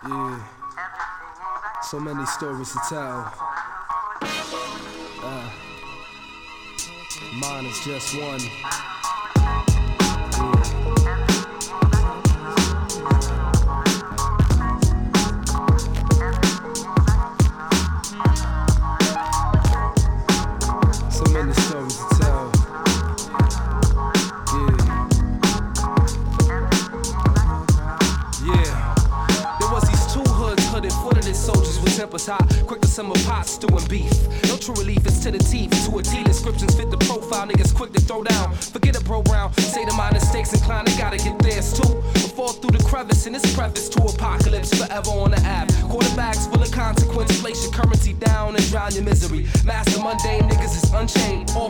Yeah, so many stories to tell. Mine is just one. So many stories to tell. Yeah. There was these two hoods, hooded, footed soldiers with tempers hot, quick to simmer pots, stewing beef. No true relief is to the teeth. To a T, descriptions fit the profile. Niggas quick to throw down. Forget a bro brown. Say the minor stakes inclined, they gotta get theirs too. Fall through the crevice in this preface to apocalypse. Forever on the app. Quarterbacks full of consequence. Inflation, currency down and drown your misery. Master mundane niggas is unchained. All